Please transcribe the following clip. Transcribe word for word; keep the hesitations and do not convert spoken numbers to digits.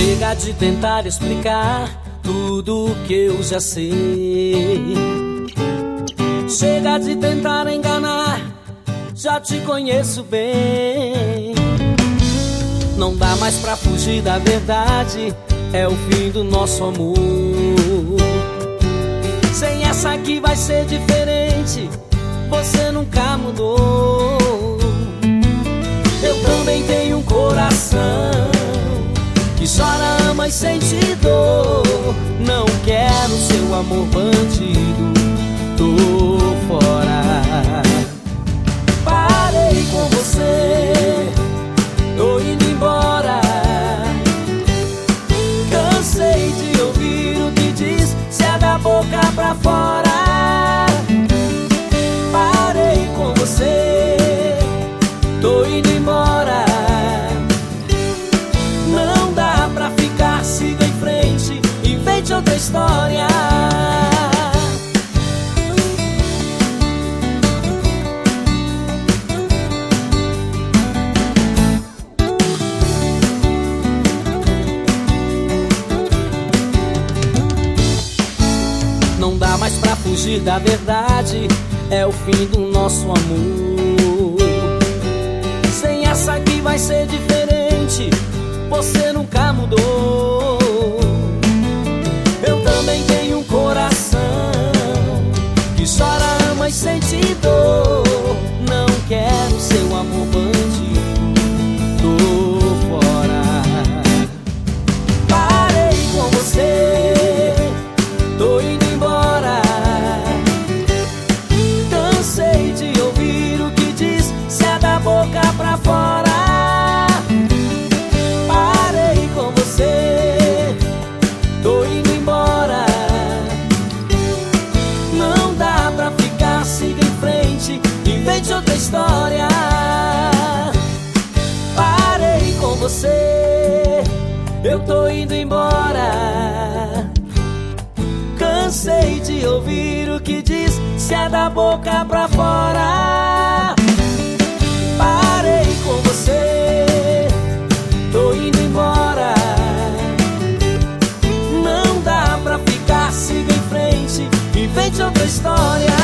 Chega de tentar explicar tudo que eu já sei. Chega de tentar enganar, já te conheço bem. Não dá mais pra fugir da verdade, é o fim do nosso amor. Sem essa aqui vai ser diferente, você nunca mudou. Eu também tenho um coração que chora, ama e sente dor. Não quero seu amor bandido, tô fora. Parei com você, tô indo embora. Cansei de ouvir o que diz, se é da boca pra fora. Parei com você, tô indo embora. Não dá pra ficar, siga em frente, invente outra história. Não dá mais pra fugir da verdade, é o fim do nosso amor. Sem essa aqui vai ser diferente, você nunca mudou. Eu também tenho um coração que chora, ama e sente dor. Não quero seu amor bandido, tô fora. Parei com você, tô indo embora. Cansei de ouvir o que diz, se é da boca pra fora. Parei com você, tô indo embora. Não dá pra ficar, siga em frente, invente outra história. Parei com você, eu tô indo embora. Cansei de ouvir o que diz, se é da boca pra fora. Parei com você, tô indo embora. Não dá pra ficar, siga em frente, invente outra história.